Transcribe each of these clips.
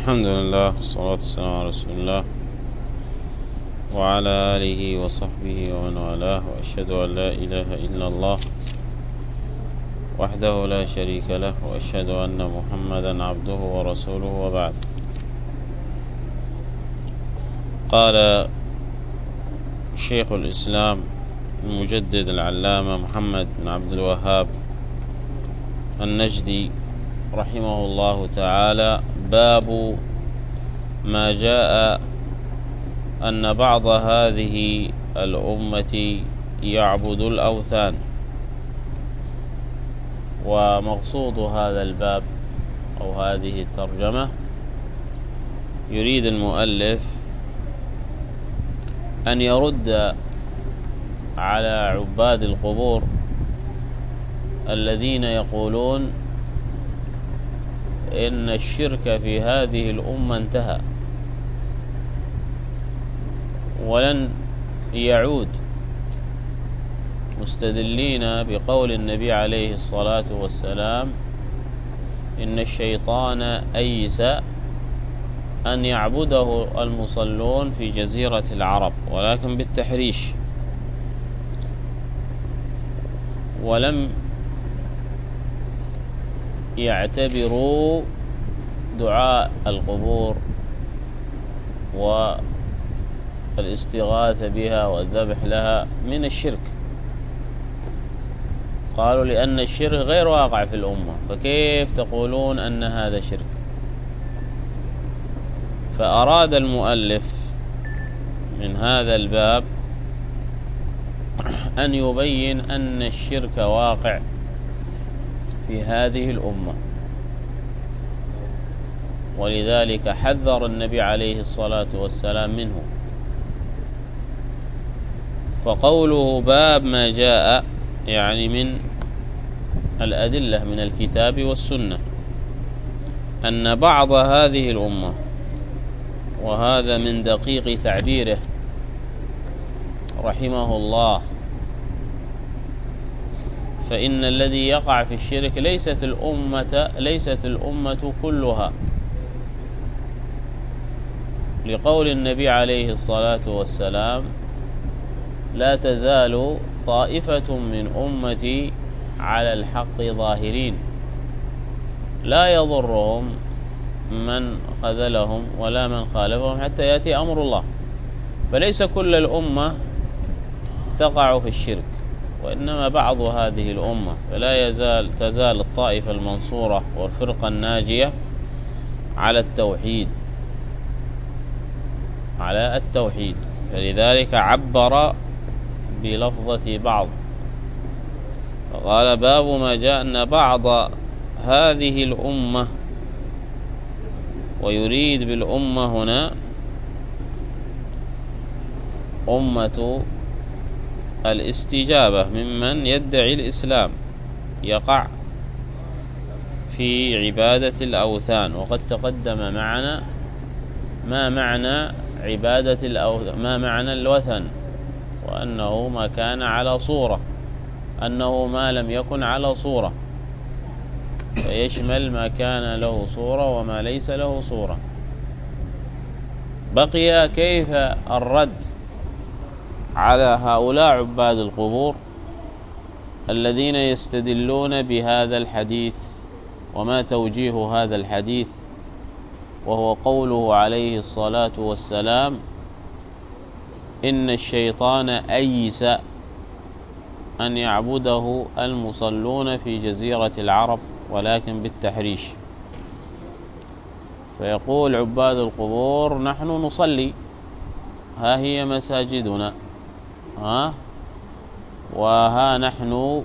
الحمد لله والصلاة والسلام على رسول الله وعلى آله وصحبه ومن والاه، وأشهد أن لا إله إلا الله وحده لا شريك له، وأشهد أن محمدا عبده ورسوله، وبعد. قال شيخ الإسلام المجدد العلامة محمد بن عبد الوهاب النجدي رحمه الله تعالى: باب ما جاء أن بعض هذه الأمة يعبد الأوثان. ومقصود هذا الباب أو هذه الترجمة، يريد المؤلف أن يرد على عباد القبور الذين يقولون إن الشرك في هذه الأمة انتهى ولن يعود، مستدلين بقول النبي عليه الصلاة والسلام: إن الشيطان أيس أن يعبده المصلون في جزيرة العرب، ولكن بالتحريش، ولم يعتبروا دعاء القبور والاستغاثة بها والذبح لها من الشرك. قالوا لأن الشرك غير واقع في الأمة، فكيف تقولون أن هذا شرك؟ فأراد المؤلف من هذا الباب أن يبين أن الشرك واقع في هذه الأمة، ولذلك حذر النبي عليه الصلاة والسلام منه. فقوله باب ما جاء يعني من الأدلة من الكتاب والسنة أن بعض هذه الأمة، وهذا من دقيق تعبيره رحمه الله، فإن الذي يقع في الشرك ليست الأمة كلها، لقول النبي عليه الصلاة والسلام: لا تزال طائفة من أمتي على الحق ظاهرين لا يضرهم من خذلهم ولا من خالفهم حتى يأتي أمر الله. فليس كل الأمة تقع في الشرك، وإنما بعض هذه الأمة، فلا تزال الطائفة المنصورة والفرقة الناجية على التوحيد. فلذلك عبر بلفظة بعض، فقال: باب ما جاء أن بعض هذه الأمة، ويريد بالأمة هنا أمة الاستجابة ممن يدعي الإسلام، يقع في عبادة الأوثان. وقد تقدم معنا ما معنى عبادة الأوثان، ما معنى الوثن، وأنه ما كان على صورة، أنه ما لم يكن على صورة، فيشمل ما كان له صورة وما ليس له صورة. بقي كيف الرد على هؤلاء عباد القبور الذين يستدلون بهذا الحديث، وما توجيه هذا الحديث، وهو قوله عليه الصلاة والسلام: إن الشيطان أيس أن يعبده المصلون في جزيرة العرب ولكن بالتحريش. فيقول عباد القبور: نحن نصلي، ها هي مساجدنا، وها نحن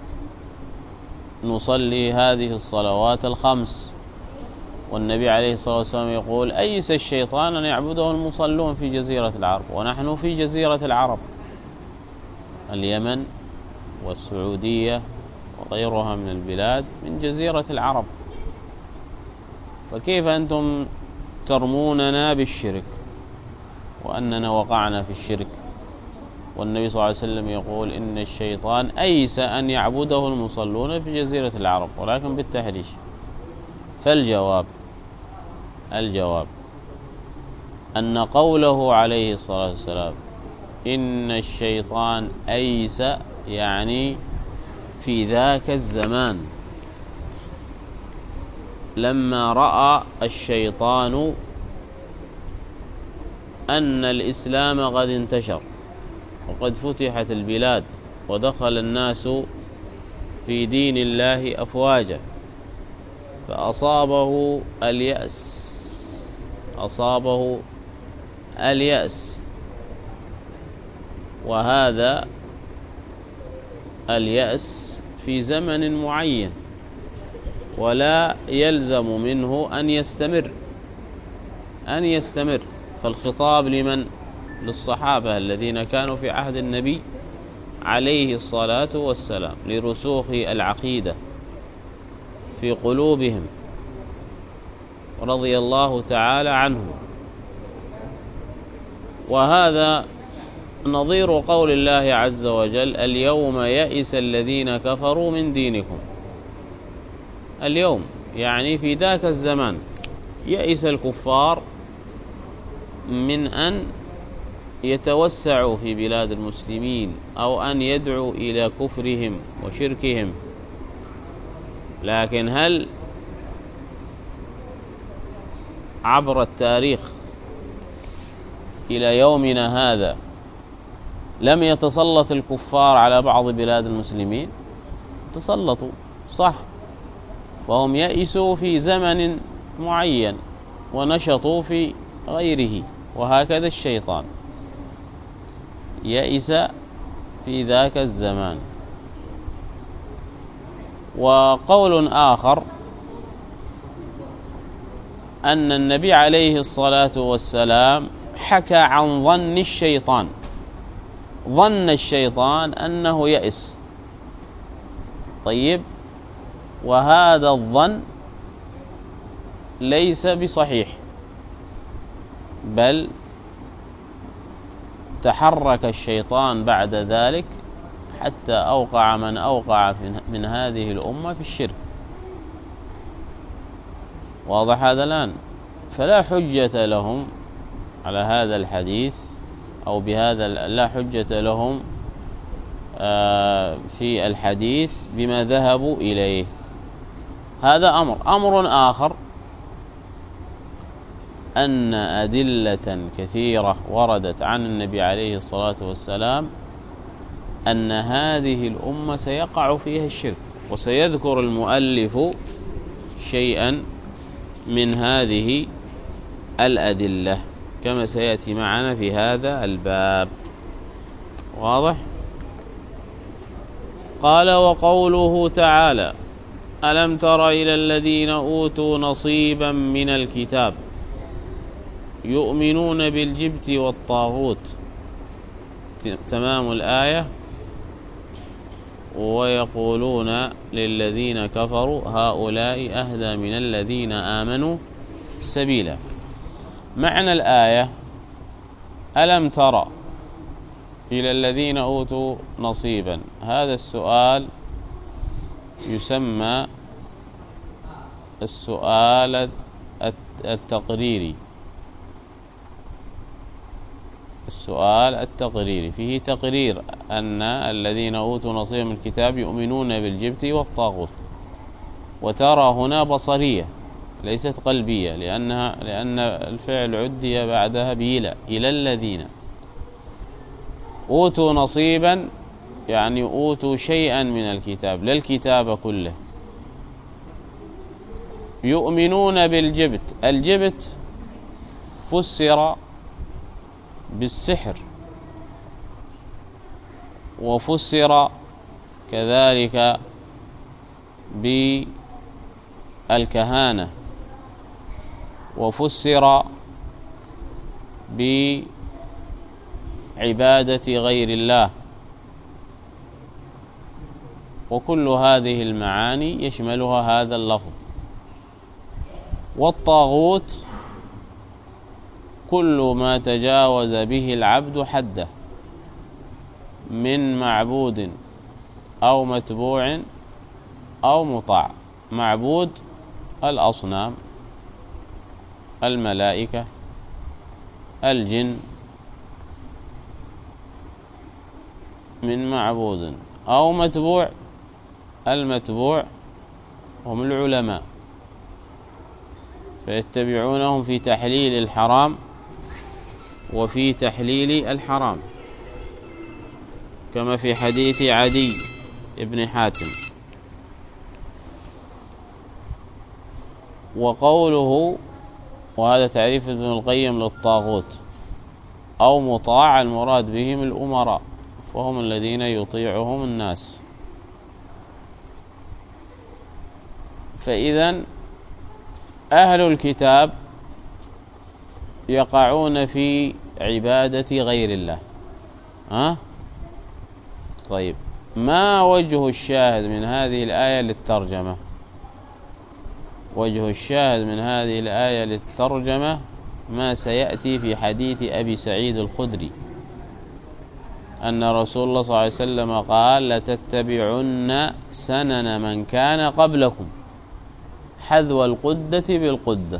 نصلي هذه الصلوات الخمس، والنبي عليه الصلاة والسلام يقول: أيس الشيطان أن يعبده المصلون في جزيرة العرب، ونحن في جزيرة العرب، اليمن والسعودية وغيرها من البلاد من جزيرة العرب. فكيف أنتم ترموننا بالشرك وأننا وقعنا في الشرك؟ والنبي صلى الله عليه وسلم يقول: إن الشيطان أيس أن يعبده المصلون في جزيرة العرب ولكن بالتحريش. فالجواب الجواب أن قوله عليه الصلاة والسلام إن الشيطان أيس، يعني في ذاك الزمان لما رأى الشيطان أن الإسلام قد انتشر وقد فتحت البلاد ودخل الناس في دين الله أفواجا، فأصابه اليأس، وهذا اليأس في زمن معين ولا يلزم منه أن يستمر. فالخطاب لمن؟ للصحابة الذين كانوا في عهد النبي عليه الصلاة والسلام، لرسوخ العقيدة في قلوبهم رضي الله تعالى عنهم. وهذا نظير قول الله عز وجل اليوم يئس الذين كفروا من دينكم. اليوم يعني في ذاك الزمان يئس الكفار من أن يتوسعوا في بلاد المسلمين أو أن يدعوا إلى كفرهم وشركهم. لكن هل عبر التاريخ إلى يومنا هذا لم يتسلط الكفار على بعض بلاد المسلمين؟ تسلطوا صح، فهم يئسوا في زمن معين ونشطوا في غيره، وهكذا الشيطان يئس في ذاك الزمان. وقول آخر أن النبي عليه الصلاة والسلام حكى عن ظن الشيطان أنه يئس. طيب، وهذا الظن ليس بصحيح، بل تحرك الشيطان بعد ذلك حتى أوقع من أوقع من هذه الأمة في الشرك. واضح هذا الآن؟ فلا حجة لهم على هذا الحديث أو بهذا، لا حجة لهم في الحديث بما ذهبوا إليه. هذا أمر آخر أن أدلة كثيرة وردت عن النبي عليه الصلاة والسلام أن هذه الأمة سيقع فيها الشرك، وسيذكر المؤلف شيئا من هذه الأدلة كما سيأتي معنا في هذا الباب. واضح؟ قال: وقوله تعالى: ألم تر إلى الذين أوتوا نصيبا من الكتاب يؤمنون بالجبت والطاغوت. تمام الآية. ويقولون للذين كفروا هؤلاء أهدى من الذين آمنوا سبيلا. معنى الآية: ألم ترى إلى الذين أوتوا نصيبا، هذا السؤال يسمى السؤال التقريري. السؤال التقريري فيه تقرير أن الذين أوتوا نصيبا من الكتاب يؤمنون بالجبت والطاغوت. وترى هنا بصرية ليست قلبية، لأن الفعل عدي بعدها بإلى. إلى الذين أوتوا نصيبا يعني أوتوا شيئا من الكتاب، لا الكتاب كله. يؤمنون بالجبت، الجبت فسر بالسحر، وفسر كذلك بالكهانة، وفسر بعبادة غير الله، وكل هذه المعاني يشملها هذا اللفظ. والطاغوت كل ما تجاوز به العبد حده من معبود أو متبوع أو مطاع. معبود الأصنام، الملائكة، الجن، من معبود أو متبوع. المتبوع هم العلماء، فيتبعونهم في تحليل الحرام وفي تحليل الحرام، كما في حديث عدي بن حاتم. وقوله، وهذا تعريف ابن القيم للطاغوت، أو مطاع، المراد بهم الأمراء، وهم الذين يطيعهم الناس. فإذن أهل الكتاب يقعون في عبادة غير الله. طيب، ما وجه الشاهد من هذه الآية للترجمة؟ وجه الشاهد من هذه الآية للترجمة ما سيأتي في حديث أبي سعيد الخدري، أن رسول الله صلى الله عليه وسلم قال: لتتبعن سنن من كان قبلكم حذو القدة بالقدة.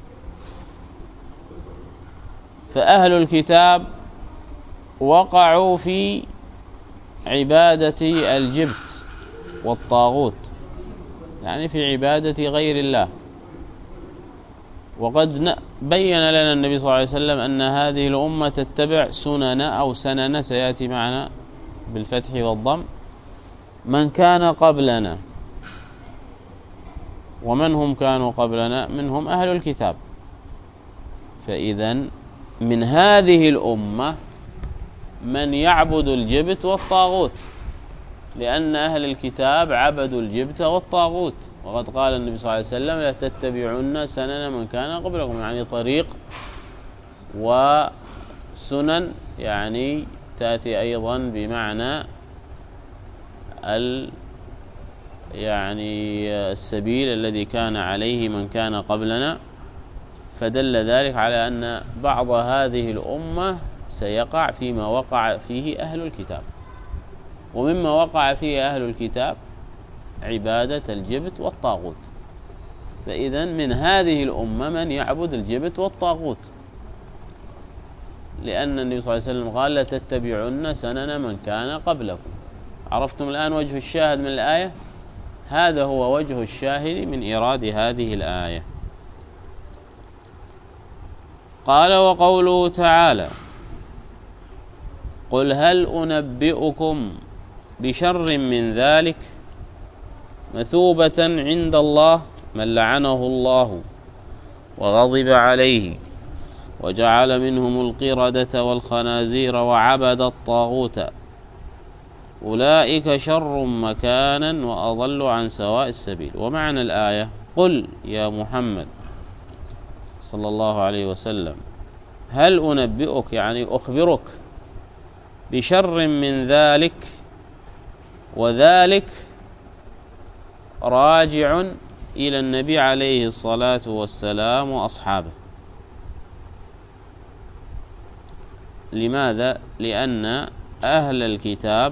فأهل الكتاب وقعوا في عبادة الجبت والطاغوت، يعني في عبادة غير الله. وقد بين لنا النبي صلى الله عليه وسلم أن هذه الأمة تتبع سنن أو سنن، سيأتي معنا بالفتح والضم، من كان قبلنا. ومن هم كانوا قبلنا؟ منهم أهل الكتاب. فإذن من هذه الأمة من يعبد الجبت والطاغوت، لأن أهل الكتاب عبدوا الجبت والطاغوت. وقد قال النبي صلى الله عليه وسلم: لا تتبعون سنن من كان قبلكم، يعني طريق وسنن، يعني تأتي أيضا بمعنى يعني السبيل الذي كان عليه من كان قبلنا. فدل ذلك على أن بعض هذه الأمة سيقع فيما وقع فيه أهل الكتاب. ومما وقع فيه أهل الكتاب عبادة الجبت والطاغوت. فإذن من هذه الأمة من يعبد الجبت والطاغوت، لأن النبي صلى الله عليه وسلم قال: لتتبعن سنن من كان قبلكم. عرفتم الآن وجه الشاهد من الآية؟ هذا هو وجه الشاهد من إيراد هذه الآية. قال: وقوله تعالى: قل هل أنبئكم بشر من ذلك مثوبة عند الله من لعنه الله وغضب عليه وجعل منهم القردة والخنازير وعبد الطاغوت أولئك شر مكانا وأضل عن سواء السبيل. ومعنى الآية: قل يا محمد صلى الله عليه وسلم، هل أنبئك، يعني أخبرك، بشر من ذلك. وذلك راجع إلى النبي عليه الصلاة والسلام وأصحابه. لماذا؟ لأن أهل الكتاب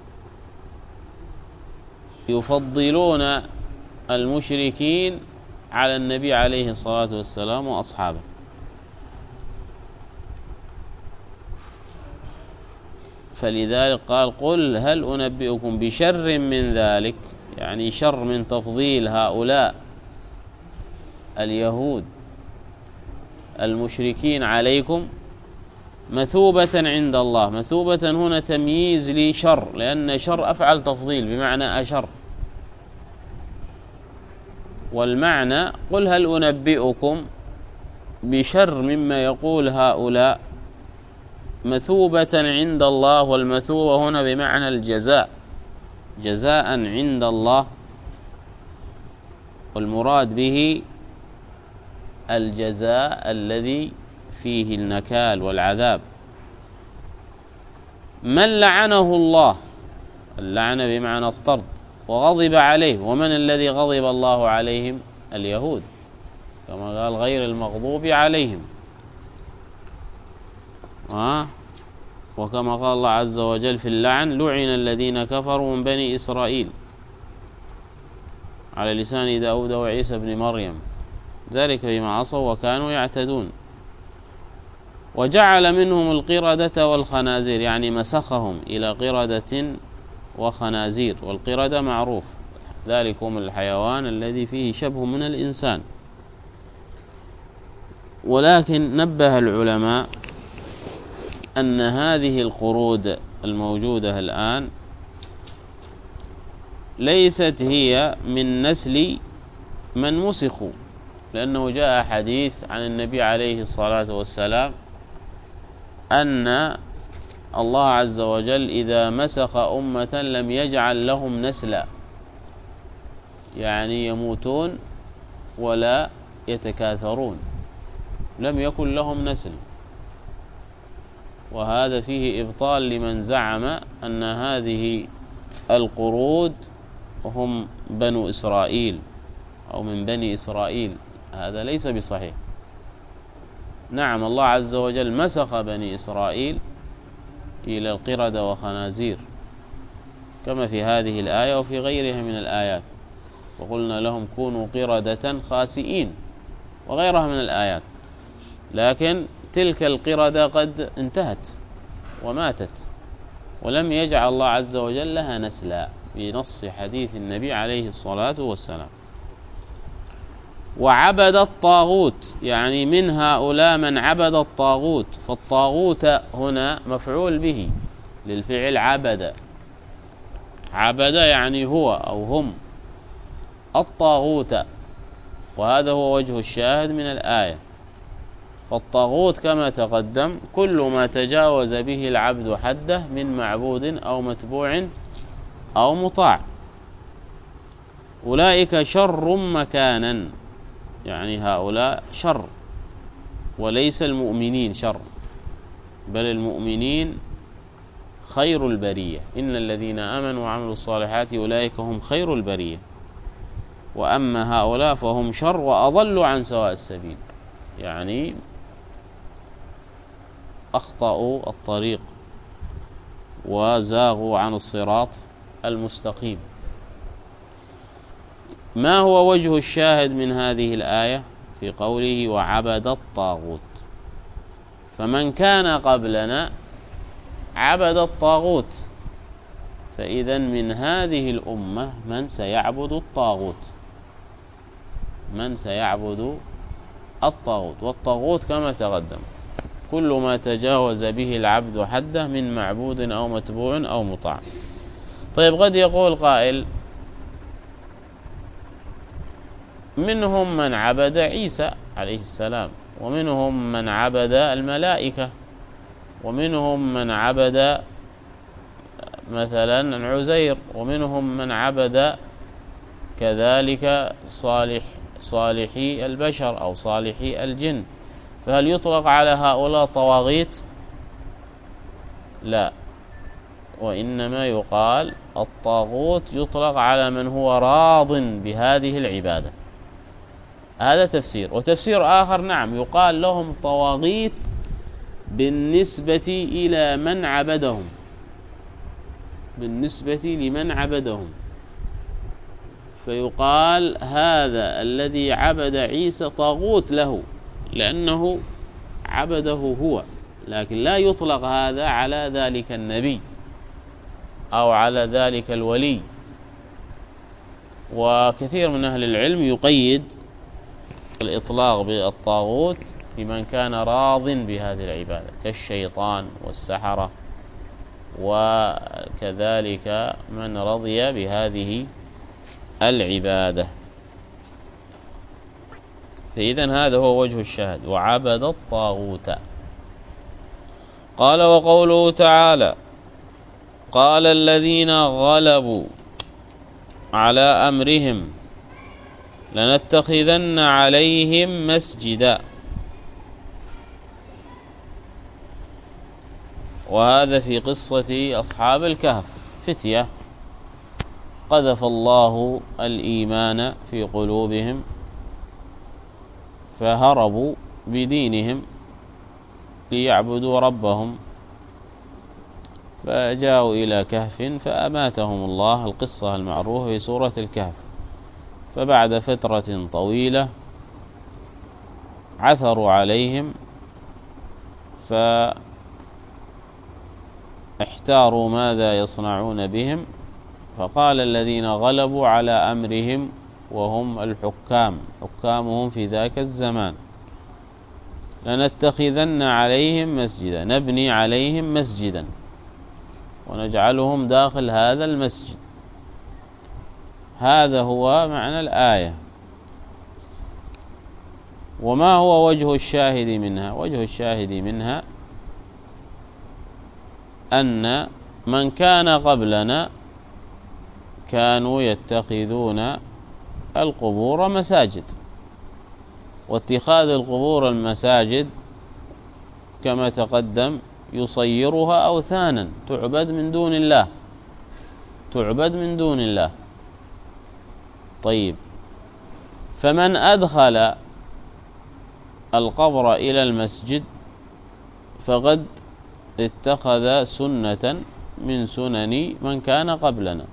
يفضلون المشركين على النبي عليه الصلاة والسلام وأصحابه. فلذلك قال: قل هل أنبئكم بشر من ذلك، يعني شر من تفضيل هؤلاء اليهود المشركين عليكم، مثوبة عند الله. مثوبة هنا تمييز لشر، لأن شر أفعل تفضيل بمعنى أشر. والمعنى: قل هل أنبئكم بشر مما يقول هؤلاء مثوبة عند الله. والمثوبة هنا بمعنى الجزاء، جزاء عند الله، والمراد به الجزاء الذي فيه النكال والعذاب. من لعنه الله، اللعنة بمعنى الطرد، وغضب عليه. ومن الذي غضب الله عليهم؟ اليهود، كما قال: غير المغضوب عليهم. وكما قال الله عز وجل في اللعن: لعن الذين كفروا من بني إسرائيل على لسان داود وعيسى بن مريم، ذلك بما عصوا وكانوا يعتدون. وجعل منهم القردة والخنازير، يعني مسخهم إلى قردة وخنازير. والقردة معروف ذلكم الحيوان الذي فيه شبه من الإنسان. ولكن نبه العلماء أن هذه القرود الموجودة الآن ليست هي من نسل من مسخوا، لأنه جاء حديث عن النبي عليه الصلاة والسلام أن الله عز وجل إذا مسخ أمة لم يجعل لهم نسلا، يعني يموتون ولا يتكاثرون، لم يكن لهم نسل. وهذا فيه إبطال لمن زعم أن هذه القرود هم بنو إسرائيل أو من بني إسرائيل، هذا ليس بصحيح. نعم، الله عز وجل مسخ بني إسرائيل إلى القردة وخنازير كما في هذه الآية وفي غيرها من الآيات، وقلنا لهم كونوا قردة خاسئين وغيرها من الآيات. لكن تلك القردة قد انتهت وماتت، ولم يجعل الله عز وجل لها نسلا بنص حديث النبي عليه الصلاة والسلام. وعبد الطاغوت، يعني من هؤلاء من عبد الطاغوت. فالطاغوت هنا مفعول به للفعل عبد. عبد يعني هو أو هم الطاغوت، وهذا هو وجه الشاهد من الآية. فالطاغوت كما تقدم كل ما تجاوز به العبد حده من معبود أو متبوع أو مطاع. أولئك شر مكانا، يعني هؤلاء شر، وليس المؤمنين شر، بل المؤمنين خير البرية. إن الذين آمنوا وعملوا الصالحات أولئك هم خير البرية، وأما هؤلاء فهم شر وأضلوا عن سواء السبيل، يعني أخطأوا الطريق وزاغوا عن الصراط المستقيم. ما هو وجه الشاهد من هذه الآية في قوله وعبد الطاغوت؟ فمن كان قبلنا عبد الطاغوت، فإذا من هذه الأمة من سيعبد الطاغوت، من سيعبد الطاغوت. والطاغوت كما تقدم كل ما تجاوز به العبد حده من معبود أو متبوع أو مطاع. طيب، قد يقول قائل منهم من عبد عيسى عليه السلام، ومنهم من عبد الملائكة، ومنهم من عبد مثلا عزير، ومنهم من عبد كذلك صالحي البشر أو صالحي الجن. فهل يطلق على هؤلاء طواغيت؟ لا، وإنما يقال الطاغوت يطلق على من هو راض بهذه العبادة. هذا تفسير. وتفسير آخر نعم يقال لهم طواغيت بالنسبة إلى من عبدهم، بالنسبة لمن عبدهم، فيقال هذا الذي عبد عيسى طاغوت له لأنه عبده هو، لكن لا يطلق هذا على ذلك النبي أو على ذلك الولي. وكثير من أهل العلم يقيد الإطلاق بالطاغوت لمن كان راض بهذه العبادة كالشيطان والسحرة، وكذلك من رضي بهذه العبادة. فإذن هذا هو وجه الشاهد، وعبد الطاغوت. قال وقوله تعالى قال الذين غلبوا على أمرهم لنتخذن عليهم مسجدا. وهذا في قصة أصحاب الكهف، فتية قذف الله الإيمان في قلوبهم فهربوا بدينهم ليعبدوا ربهم، فجاءوا إلى كهف فأماتهم الله، القصة المعروفة في سورة الكهف. فبعد فترة طويلة فعثروا عليهم فاحتاروا ماذا يصنعون بهم، فقال الذين غلبوا على أمرهم وهم الحكام حكامهم في ذاك الزمان: لنتخذن عليهم مسجدا، نبني عليهم مسجدا ونجعلهم داخل هذا المسجد. هذا هو معنى الآية. وما هو وجه الشاهد منها؟ وجه الشاهد منها أن من كان قبلنا كانوا يتخذون القبور مساجد، واتخاذ القبور المساجد كما تقدم يصيرها أوثانا تعبد من دون الله، تعبد من دون الله. طيب، فمن أدخل القبر إلى المسجد فقد اتخذ سنة من سنن من كان قبلنا،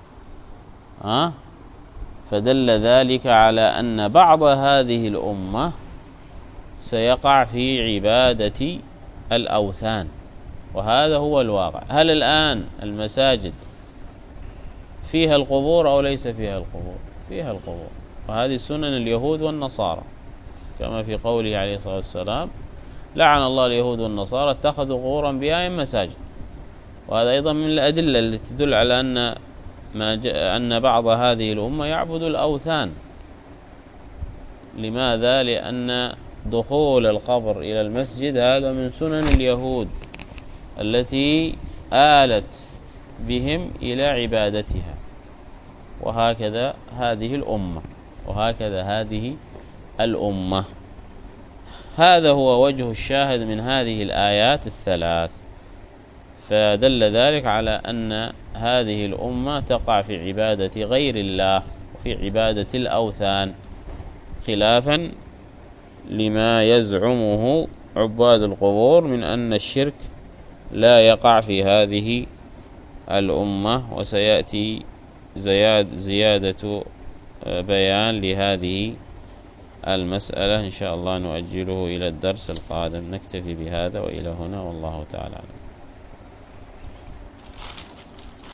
فدل ذلك على أن بعض هذه الأمة سيقع في عبادة الأوثان، وهذا هو الواقع. هل الآن المساجد فيها القبور أو ليس فيها القبور؟ فيها القبور، وهذه سنن اليهود والنصارى، كما في قوله عليه الصلاة والسلام: لعن الله اليهود والنصارى اتخذوا قبور أنبيائهم مساجد. وهذا أيضا من الأدلة التي تدل على أن بعض هذه الأمة يعبد الأوثان. لماذا؟ لأن دخول القبر إلى المسجد هذا من سنن اليهود التي آلت بهم إلى عبادتها، وهكذا هذه الأمة، وهكذا هذه الأمة. هذا هو وجه الشاهد من هذه الآيات الثلاث، فدل ذلك على أن هذه الأمة تقع في عبادة غير الله وفي عبادة الأوثان، خلافا لما يزعمه عباد القبور من أن الشرك لا يقع في هذه الأمة. وسيأتي زيادة بيان لهذه المسألة إن شاء الله، نؤجله إلى الدرس القادم. نكتفي بهذا وإلى هنا، والله تعالى أعلم.